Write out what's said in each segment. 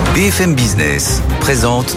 BFM Business présente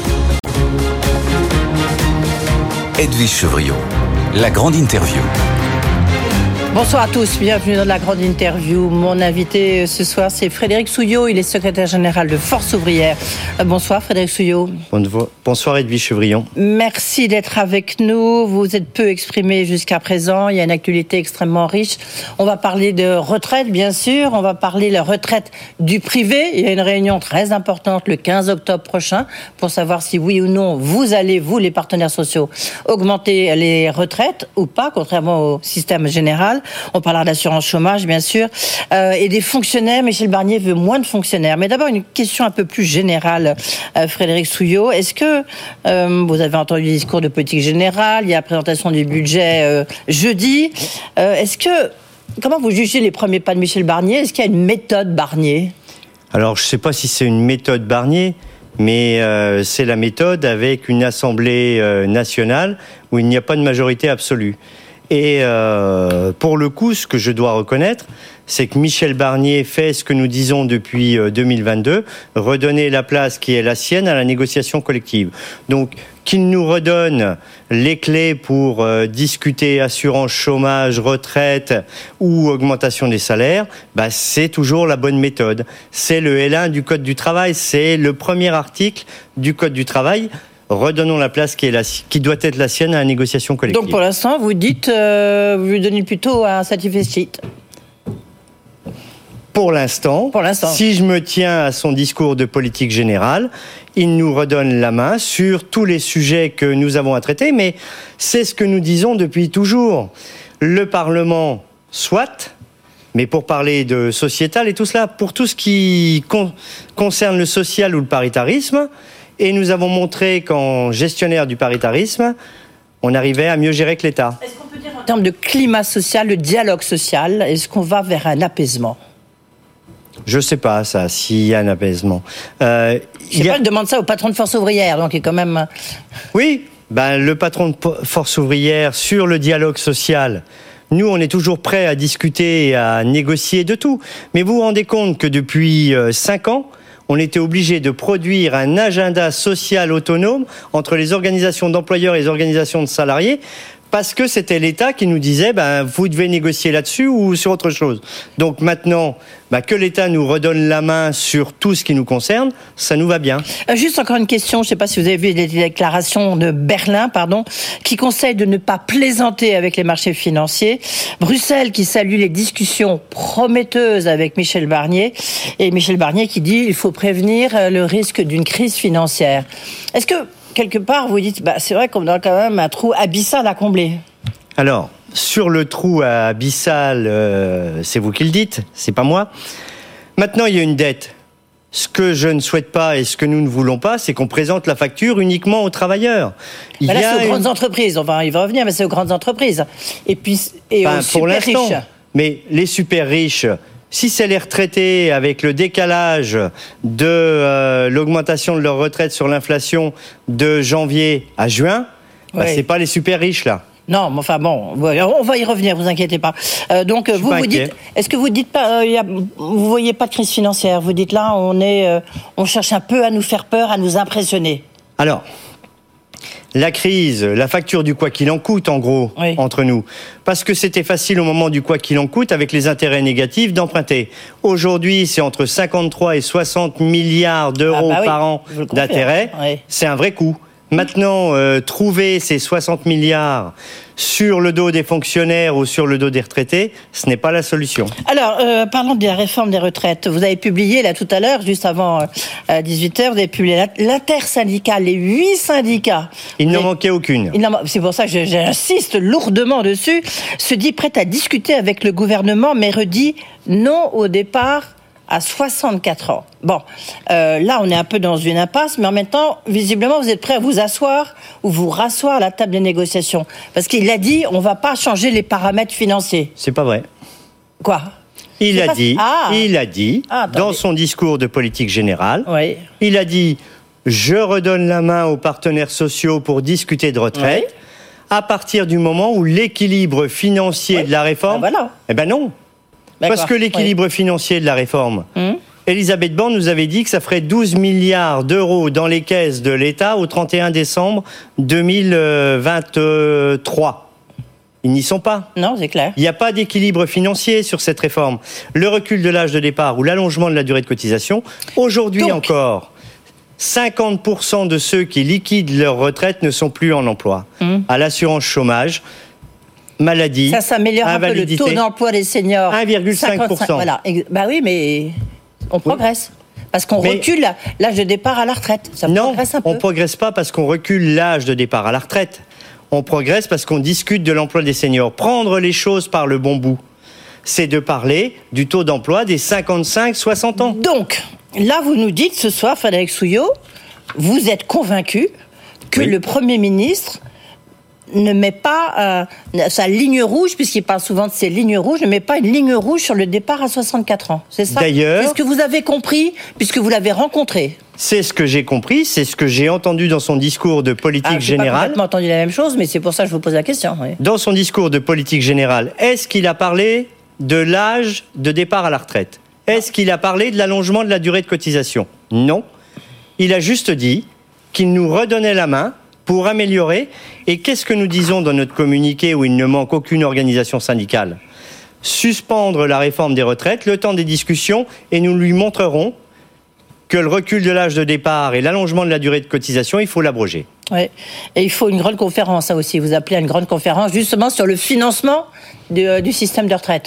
Edwige Chevrillon, la grande interview. Bonsoir à tous, bienvenue dans la grande interview. Mon invité ce soir, c'est Frédéric Souillot, il est secrétaire général de Force Ouvrière. Bonsoir Frédéric Souillot. Bonsoir Edwige Chevrillon. Merci d'être avec nous, vous êtes peu exprimé jusqu'à présent, il y a une actualité extrêmement riche. On va parler de retraite bien sûr, on va parler de la retraite du privé. Il y a une réunion très importante le 15 octobre prochain pour savoir si oui ou non vous allez, vous les partenaires sociaux, augmenter les retraites ou pas, contrairement au système général. On parlera d'assurance chômage, bien sûr, et des fonctionnaires. Michel Barnier veut moins de fonctionnaires. Mais d'abord, une question un peu plus générale, Frédéric Souillot. Est-ce que vous avez entendu le discours de politique générale, il y a la présentation du budget jeudi. Comment vous jugez les premiers pas de Michel Barnier? Est-ce qu'il y a une méthode Barnier? Alors, je ne sais pas si c'est une méthode Barnier, mais c'est la méthode avec une Assemblée nationale où il n'y a pas de majorité absolue. Et pour le coup, ce que je dois reconnaître, c'est que Michel Barnier fait ce que nous disons depuis 2022, redonner la place qui est la sienne à la négociation collective. Donc, qu'il nous redonne les clés pour discuter assurance chômage, retraite ou augmentation des salaires, c'est toujours la bonne méthode. C'est le L1 du Code du travail, c'est le premier article du Code du travail. Redonnons la place qui doit être la sienne à la négociation collective. Donc pour l'instant, vous dites, vous lui donnez plutôt un satisfait. Pour l'instant, si je me tiens à son discours de politique générale, il nous redonne la main sur tous les sujets que nous avons à traiter, mais c'est ce que nous disons depuis toujours. Le Parlement, soit, mais pour parler de sociétal et tout cela, pour tout ce qui concerne le social ou le paritarisme, et nous avons montré qu'en gestionnaire du paritarisme, on arrivait à mieux gérer que l'État. Est-ce qu'on peut dire en termes de climat social, le dialogue social, est-ce qu'on va vers un apaisement? Je ne sais pas, ça, s'il y a un apaisement. Je demande ça au patron de Force Ouvrière, donc il est quand même... Oui, le patron de Force Ouvrière sur le dialogue social... Nous, on est toujours prêts à discuter et à négocier de tout. Mais vous vous rendez compte que depuis 5 ans, on était obligé de produire un agenda social autonome entre les organisations d'employeurs et les organisations de salariés parce que c'était l'État qui nous disait vous devez négocier là-dessus ou sur autre chose. Donc maintenant, que l'État nous redonne la main sur tout ce qui nous concerne, ça nous va bien. Juste encore une question, je ne sais pas si vous avez vu les déclarations de Berlin, qui conseille de ne pas plaisanter avec les marchés financiers. Bruxelles qui salue les discussions prometteuses avec Michel Barnier, et Michel Barnier qui dit il faut prévenir le risque d'une crise financière. Est-ce que quelque part, vous dites, c'est vrai qu'on a quand même un trou abyssal à combler. Alors, sur le trou abyssal, c'est vous qui le dites, c'est pas moi. Maintenant, il y a une dette. Ce que je ne souhaite pas et ce que nous ne voulons pas, c'est qu'on présente la facture uniquement aux travailleurs. C'est aux grandes entreprises. Il va revenir, mais c'est aux grandes entreprises. Et puis, aux super riches. Mais les super riches... Si c'est les retraités avec le décalage de l'augmentation de leur retraite sur l'inflation de janvier à juin, c'est pas les super riches là. Non, mais on va y revenir, vous inquiétez pas. Donc vous dites, est-ce que vous dites pas, vous voyez pas de crise financière? Vous dites là, on cherche un peu à nous faire peur, à nous impressionner. Alors. La crise, la facture du quoi qu'il en coûte, en gros, entre nous. Parce que c'était facile au moment du quoi qu'il en coûte, avec les intérêts négatifs, d'emprunter. Aujourd'hui, c'est entre 53 et 60 milliards d'euros par an d'intérêts. C'est un vrai coût. Maintenant, trouver ces 60 milliards sur le dos des fonctionnaires ou sur le dos des retraités, ce n'est pas la solution. Alors, parlons de la réforme des retraites. Vous avez publié, là, tout à l'heure, juste avant 18h, vous avez publié l'intersyndicale, les 8 syndicats. Il n'en manquait aucune. C'est pour ça que j'insiste lourdement dessus. Se dit prête à discuter avec le gouvernement, mais redit non au départ à 64 ans. Là, on est un peu dans une impasse, mais en même temps, visiblement, vous êtes prêts à vous asseoir ou vous rasseoir à la table des négociations. Parce qu'il a dit, on ne va pas changer les paramètres financiers. C'est pas vrai. Quoi ? Il a dit, dans son discours de politique générale, il a dit, je redonne la main aux partenaires sociaux pour discuter de retraite, à partir du moment où l'équilibre financier de la réforme... non. Parce que l'équilibre financier de la réforme, Elisabeth Borne nous avait dit que ça ferait 12 milliards d'euros dans les caisses de l'État au 31 décembre 2023. Ils n'y sont pas. Non, c'est clair. Il n'y a pas d'équilibre financier sur cette réforme. Le recul de l'âge de départ ou l'allongement de la durée de cotisation, aujourd'hui encore, 50% de ceux qui liquident leur retraite ne sont plus en emploi. À l'assurance chômage, maladie, ça s'améliore invalidité, un peu le taux d'emploi des seniors. 1,5%. Voilà. Bah oui, mais on progresse. Parce qu'on recule l'âge de départ à la retraite. Ça progresse un peu. On ne progresse pas parce qu'on recule l'âge de départ à la retraite. On progresse parce qu'on discute de l'emploi des seniors. Prendre les choses par le bon bout, c'est de parler du taux d'emploi des 55-60 ans. Donc, là, vous nous dites ce soir, Frédéric Souillot, vous êtes convaincu que le Premier ministre ne met pas sa ligne rouge, puisqu'il parle souvent de ses lignes rouges, ne met pas une ligne rouge sur le départ à 64 ans. C'est ça ? D'ailleurs, c'est ce que vous avez compris, puisque vous l'avez rencontré. C'est ce que j'ai compris, c'est ce que j'ai entendu dans son discours de politique générale. J'ai pas complètement entendu la même chose, mais c'est pour ça que je vous pose la question. Oui. Dans son discours de politique générale, est-ce qu'il a parlé de l'âge de départ à la retraite ? Est-ce qu'il a parlé de l'allongement de la durée de cotisation ? Non. Il a juste dit qu'il nous redonnait la main pour améliorer. Et qu'est-ce que nous disons dans notre communiqué où il ne manque aucune organisation syndicale ? Suspendre la réforme des retraites, le temps des discussions, et nous lui montrerons que le recul de l'âge de départ et l'allongement de la durée de cotisation, il faut l'abroger. Oui, et il faut une grande conférence, ça aussi. Vous appelez à une grande conférence, justement, sur le financement du système de retraite.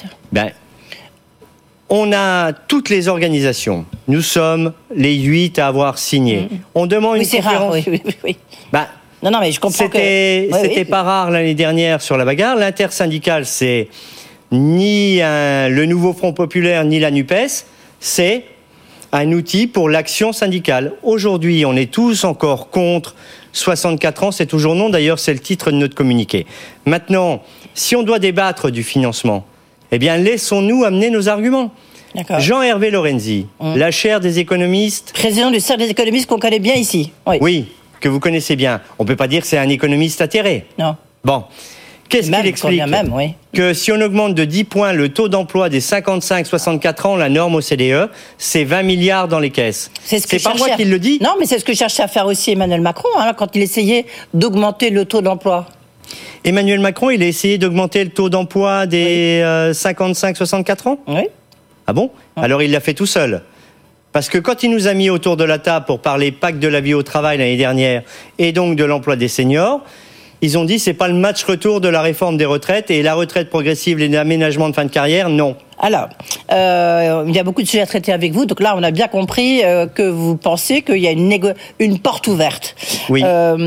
On a toutes les organisations. Nous sommes les 8 à avoir signé. On demande une conférence. Oui, c'est rare, oui. Non, mais je comprends C'était pas rare l'année dernière sur la bagarre. L'intersyndicale, c'est ni le nouveau Front populaire, ni la NUPES. C'est un outil pour l'action syndicale. Aujourd'hui, on est tous encore contre 64 ans, c'est toujours non. D'ailleurs, c'est le titre de notre communiqué. Maintenant, si on doit débattre du financement, eh bien, laissons-nous amener nos arguments. D'accord. Jean-Hervé Lorenzi, la chaire des économistes... Président du cercle des économistes qu'on connaît bien ici. Oui, que vous connaissez bien. On ne peut pas dire que c'est un économiste atterré. Non. Bon. Qu'est-ce qu'il explique ? Que si on augmente de 10 points le taux d'emploi des 55-64 ans, la norme OCDE, c'est 20 milliards dans les caisses. C'est pas moi qui le dis. Non, mais c'est ce que cherchait à faire aussi Emmanuel Macron, quand il essayait d'augmenter le taux d'emploi. Emmanuel Macron, il a essayé d'augmenter le taux d'emploi des 55-64 ans ? Oui. Ah bon ? Alors il l'a fait tout seul. Parce que quand il nous a mis autour de la table pour parler pacte de la vie au travail l'année dernière, et donc de l'emploi des seniors, ils ont dit c'est pas le match retour de la réforme des retraites et la retraite progressive et l'aménagement de fin de carrière, non. Alors, il y a beaucoup de sujets à traiter avec vous, donc là on a bien compris que vous pensez qu'il y a une porte ouverte. Oui.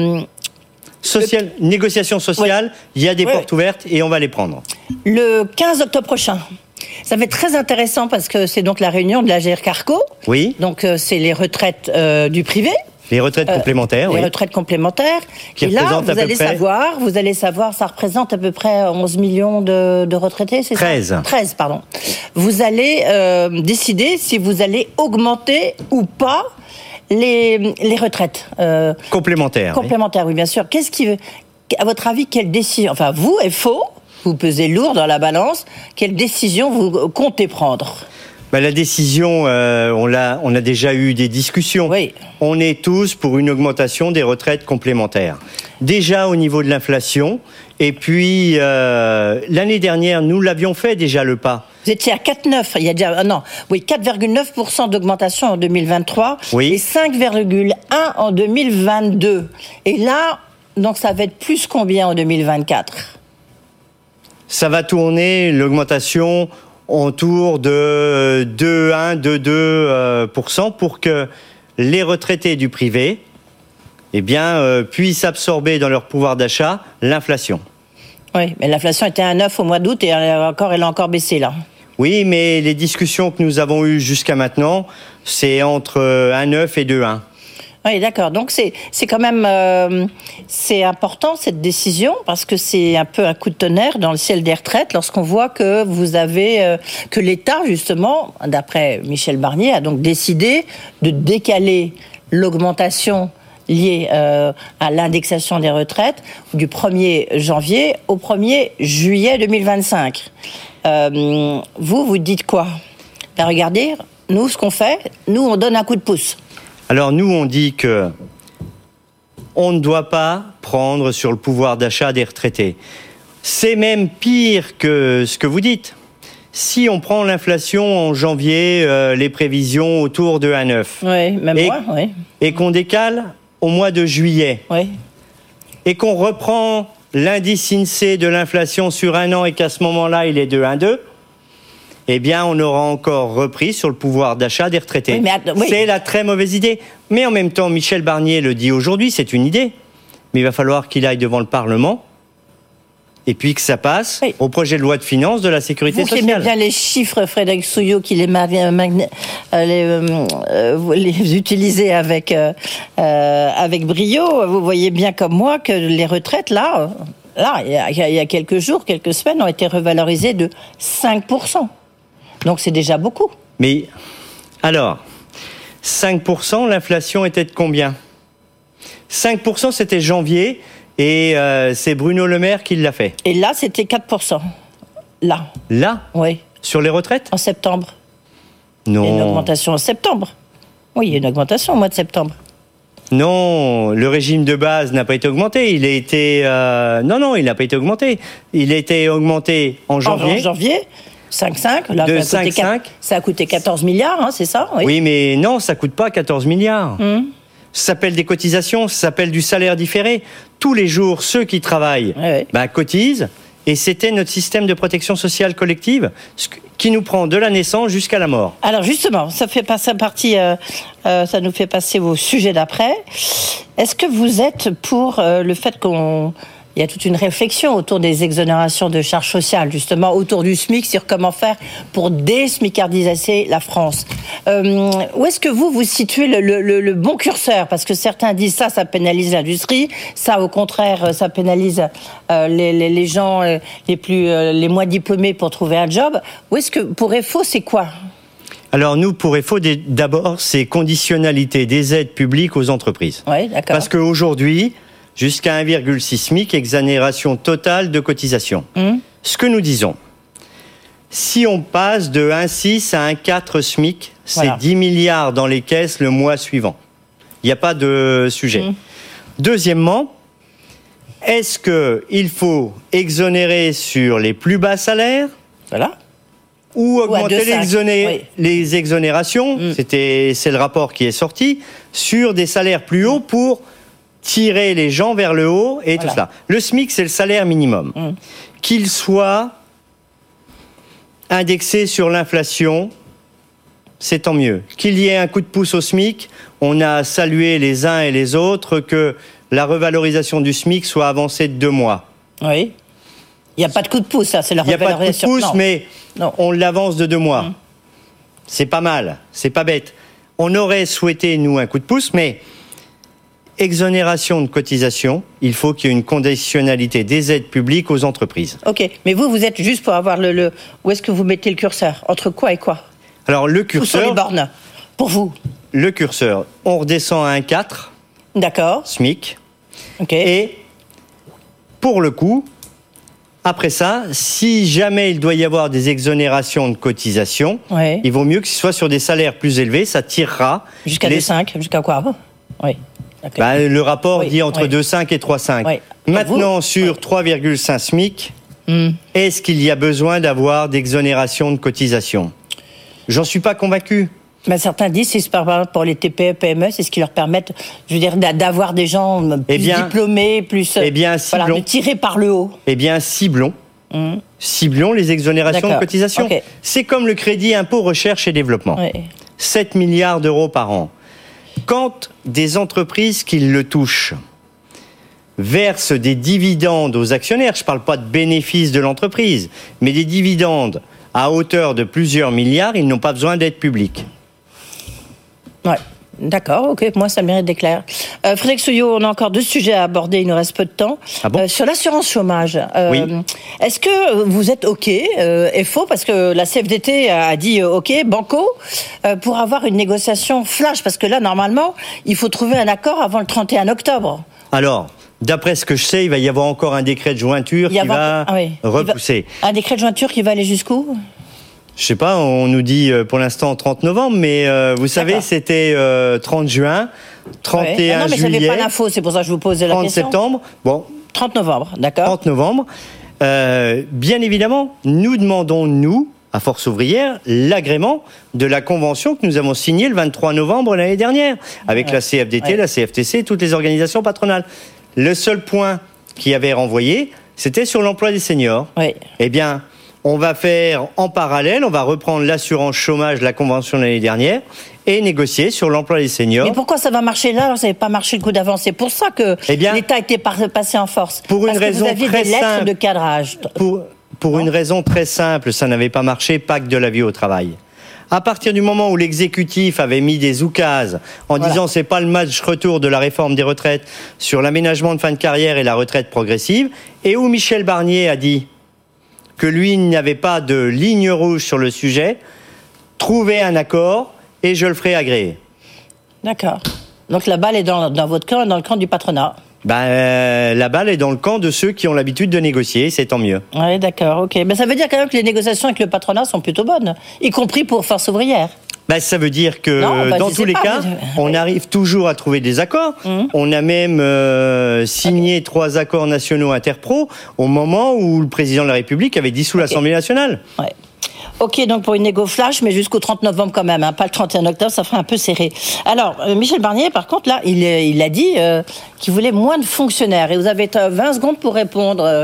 Négociation sociale, il y a des portes ouvertes et on va les prendre. Le 15 octobre prochain, ça va être très intéressant parce que c'est donc la réunion de la GRCarco. Oui. Donc c'est les retraites du privé. Les retraites complémentaires, Les retraites complémentaires. Qui et là, vous allez savoir, ça représente à peu près 11 millions de retraités, c'est 13. ça ? 13, pardon. Vous allez décider si vous allez augmenter ou pas les retraites. Complémentaires. Complémentaires, oui, bien sûr. À votre avis, quelle décision, enfin, vous, FO, vous pesez lourd dans la balance, quelle décision vous comptez prendre ? La décision, on a déjà eu des discussions. Oui. On est tous pour une augmentation des retraites complémentaires. Déjà au niveau de l'inflation, et puis l'année dernière, nous l'avions fait déjà le pas. Vous étiez à 4,9, il y a déjà 4,9% d'augmentation en 2023 et 5,1 en 2022. Et là, donc ça va être plus combien en 2024 ? Ça va tourner l'augmentation autour de 2,2% pour que les retraités du privé puissent absorber dans leur pouvoir d'achat l'inflation. Oui, mais l'inflation était à 9 au mois d'août et elle a encore baissé là. Oui, mais les discussions que nous avons eues jusqu'à maintenant, c'est entre 1,9 et 2,1. Oui, d'accord. Donc c'est quand même c'est important cette décision parce que c'est un peu un coup de tonnerre dans le ciel des retraites lorsqu'on voit que vous avez que l'État justement, d'après Michel Barnier, a donc décidé de décaler l'augmentation liée à l'indexation des retraites du 1er janvier au 1er juillet 2025. Vous dites quoi ? Regardez, nous, ce qu'on fait, on donne un coup de pouce. Alors nous, on dit que on ne doit pas prendre sur le pouvoir d'achat des retraités. C'est même pire que ce que vous dites. Si on prend l'inflation en janvier, les prévisions autour de 1,9. Oui, même moins, oui. Et qu'on décale au mois de juillet. Oui. Et qu'on reprend l'indice INSEE de l'inflation sur un an et qu'à ce moment-là, il est de 1,2, eh bien, on aura encore repris sur le pouvoir d'achat des retraités. Oui. C'est la très mauvaise idée. Mais en même temps, Michel Barnier le dit aujourd'hui, c'est une idée. Mais il va falloir qu'il aille devant le Parlement et puis que ça passe au projet de loi de finances de la sécurité sociale. Vous aimez bien les chiffres, Frédéric Souillot, qui les utilisez avec brio. Vous voyez bien comme moi que les retraites, là, il y a quelques jours, quelques semaines, ont été revalorisées de 5%. Donc c'est déjà beaucoup. Mais alors, 5%, l'inflation était de combien ? 5%, c'était janvier. Et c'est Bruno Le Maire qui l'a fait. Et là, c'était 4%. Là ? Oui. Sur les retraites ? En septembre. Non. Il y a une augmentation en septembre. Oui, il y a une augmentation au mois de septembre. Non, le régime de base n'a pas été augmenté. Il a été... Non, il n'a pas été augmenté. Il a été augmenté en janvier. En janvier 5,5. Là, de 5,5. Ça a coûté 14 milliards, hein, c'est ça ? Oui, mais non, ça ne coûte pas 14 milliards. Ça s'appelle des cotisations, ça s'appelle du salaire différé. Tous les jours, ceux qui travaillent cotisent. Et c'était notre système de protection sociale collective qui nous prend de la naissance jusqu'à la mort. Alors justement, ça fait passer ça nous fait passer au sujet d'après. Est-ce que vous êtes pour le fait il y a toute une réflexion autour des exonérations de charges sociales, justement, autour du SMIC, sur comment faire pour désmicardiser la France. Où est-ce que vous situez le bon curseur ? Parce que certains disent ça pénalise l'industrie, ça, au contraire, ça pénalise les gens les moins diplômés pour trouver un job. Où est-ce que, pour EFO, c'est quoi ? Alors nous, pour EFO, d'abord, c'est conditionnalité des aides publiques aux entreprises. Oui, d'accord. Parce qu'aujourd'hui, jusqu'à 1,6 SMIC, exonération totale de cotisation. Ce que nous disons, si on passe de 1,6 à 1,4 SMIC, c'est 10 milliards dans les caisses le mois suivant. Il n'y a pas de sujet. Deuxièmement, est-ce qu'il faut exonérer sur les plus bas salaires ? Voilà. Ou augmenter les exonérations, c'est le rapport qui est sorti, sur des salaires plus hauts pour tirer les gens vers le haut et tout cela. Le SMIC, c'est le salaire minimum. Qu'il soit indexé sur l'inflation, c'est tant mieux. Qu'il y ait un coup de pouce au SMIC, on a salué les uns et les autres que la revalorisation du SMIC soit avancée de 2 mois. Oui. Il n'y a pas de coup de pouce, ça, c'est la revalorisation. Il n'y a pas de coup de pouce, mais on l'avance de 2 mois. C'est pas mal, c'est pas bête. On aurait souhaité, nous, un coup de pouce, mais exonération de cotisation, il faut qu'il y ait une conditionnalité des aides publiques aux entreprises. Ok, mais vous êtes juste pour avoir où est-ce que vous mettez le curseur ? Entre quoi et quoi ? Alors le curseur... Où sont les bornes, pour vous ? Le curseur, on redescend à 1,4. D'accord. SMIC. Ok. Et pour le coup, après ça, si jamais il doit y avoir des exonérations de cotisation, il vaut mieux que ce soit sur des salaires plus élevés, ça tirera... Jusqu'à 2,5, jusqu'à quoi ? Oui. Le rapport dit entre 2,5 et 3,5. Maintenant, sur 3,5 SMIC, est-ce qu'il y a besoin d'avoir d'exonération de cotisation ? J'en suis pas convaincu. Certains disent que c'est par exemple pour les TPE, PME, c'est ce qui leur permet, d'avoir des gens plus diplômés, plus de tirer par le haut. Eh bien, ciblons les exonérations de cotisation. Okay. C'est comme le crédit impôt recherche et développement. 7 milliards d'euros par an. Quand des entreprises qui le touchent versent des dividendes aux actionnaires, je ne parle pas de bénéfices de l'entreprise, mais des dividendes à hauteur de plusieurs milliards, ils n'ont pas besoin d'aide publique. Ouais, d'accord, ok, moi ça mérite d'éclair. Frédéric Souillot, on a encore 2 sujets à aborder, il nous reste peu de temps. Ah bon ? Sur l'assurance chômage, est-ce que vous êtes ok, FO, parce que la CFDT a dit ok, banco, pour avoir une négociation flash, parce que là, normalement, il faut trouver un accord avant le 31 octobre. Alors, d'après ce que je sais, il va y avoir encore un décret de jointure qui va repousser. Un décret de jointure qui va aller jusqu'où ? Je sais pas, on nous dit pour l'instant 30 novembre, mais vous savez, c'était 30 juin, 31 juillet. Non, mais je n'avais pas l'info, c'est pour ça que je vous posais la question. 30 septembre, bon. 30 novembre, d'accord. 30 novembre. Bien évidemment, nous demandons, nous, à Force ouvrière, l'agrément de la convention que nous avons signée le 23 novembre l'année dernière, avec la CFDT, la CFTC, toutes les organisations patronales. Le seul point qui avait renvoyé, c'était sur l'emploi des seniors. Oui. Eh bien, on va faire en parallèle, on va reprendre l'assurance chômage, la convention de l'année dernière, et négocier sur l'emploi des seniors. Mais pourquoi ça va marcher là alors ça n'avait pas marché le coup d'avant? C'est pour ça que l'État était passé en force. Pour une raison vous aviez très des lettres simple, de cadrage. Pour une raison très simple, ça n'avait pas marché, Pacte de la vie au travail. À partir du moment où l'exécutif avait mis des oukases en disant c'est pas le match retour de la réforme des retraites sur l'aménagement de fin de carrière et la retraite progressive, et où Michel Barnier a dit que lui n'avait pas de ligne rouge sur le sujet, trouvez un accord et je le ferai agréer. D'accord. Donc la balle est dans votre camp, dans le camp du patronat. La balle est dans le camp de ceux qui ont l'habitude de négocier, c'est tant mieux. Oui, d'accord, ok. Mais ça veut dire quand même que les négociations avec le patronat sont plutôt bonnes, y compris pour Force ouvrière. Ça veut dire que dans tous les cas, on arrive toujours à trouver des accords. On a même signé 3 accords nationaux interpro au moment où le président de la République avait dissous l'Assemblée nationale. Ouais. Ok, donc pour une négo flash, mais jusqu'au 30 novembre quand même, pas le 31 octobre, ça ferait un peu serré. Alors, Michel Barnier, par contre, là, il a dit qu'il voulait moins de fonctionnaires. Et vous avez 20 secondes pour répondre.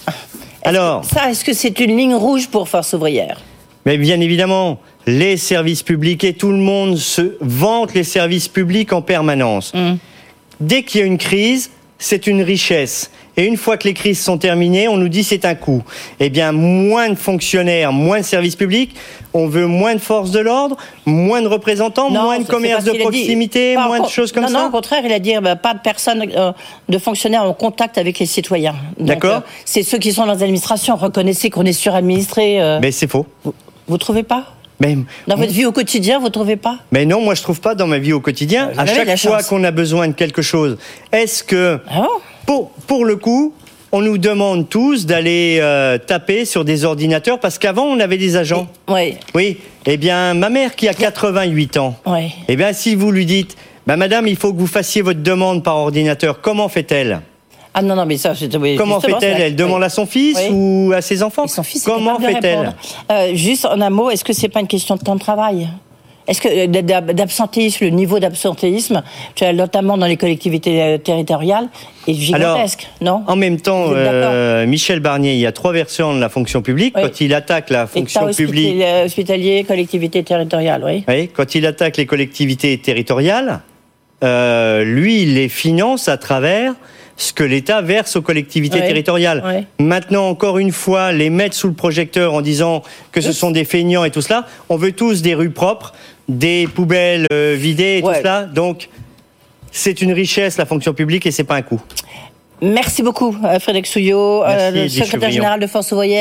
Est-ce que c'est une ligne rouge pour Force ouvrière? Mais bien évidemment, les services publics, et tout le monde se vante les services publics en permanence. Dès qu'il y a une crise, c'est une richesse. Et une fois que les crises sont terminées, on nous dit c'est un coût. Eh bien, moins de fonctionnaires, moins de services publics, on veut moins de forces de l'ordre, moins de représentants, moins de commerce de proximité, moins de choses comme ça. Non, au contraire, il a dit pas de personnes, de fonctionnaires en contact avec les citoyens. D'accord. C'est ceux qui sont dans l'administration. Reconnaissez qu'on est suradministré. Mais c'est faux. Vous trouvez pas? Dans votre vie au quotidien, vous trouvez pas? Mais non, moi je trouve pas dans ma vie au quotidien. À chaque fois qu'on a besoin de quelque chose, est-ce que pour le coup, on nous demande tous d'aller taper sur des ordinateurs parce qu'avant on avait des agents. Oui. Eh bien, ma mère qui a 88 ans. Eh bien, si vous lui dites, madame, il faut que vous fassiez votre demande par ordinateur, comment fait-elle? Ah non, mais ça, comment fait-elle? Elle demande à son fils ou à ses enfants? Son fils, comment fait-elle? Juste en un mot, est-ce que c'est pas une question de temps de travail? Est-ce que d'absentéisme, le niveau d'absentéisme, notamment dans les collectivités territoriales, est gigantesque? Non. En même temps, Michel Barnier, il y a 3 versions de la fonction publique. Quand il attaque la fonction publique, hospitalier, collectivité territoriale, oui. Quand il attaque les collectivités territoriales, lui, il les finance à travers ce que l'État verse aux collectivités territoriales. Maintenant, encore une fois, les mettre sous le projecteur en disant que ce sont des feignants et tout cela. On veut tous des rues propres, des poubelles vidées et tout cela. Donc, c'est une richesse, la fonction publique, et c'est pas un coût. Merci beaucoup, Frédéric Souillot, le secrétaire général de Force ouvrière.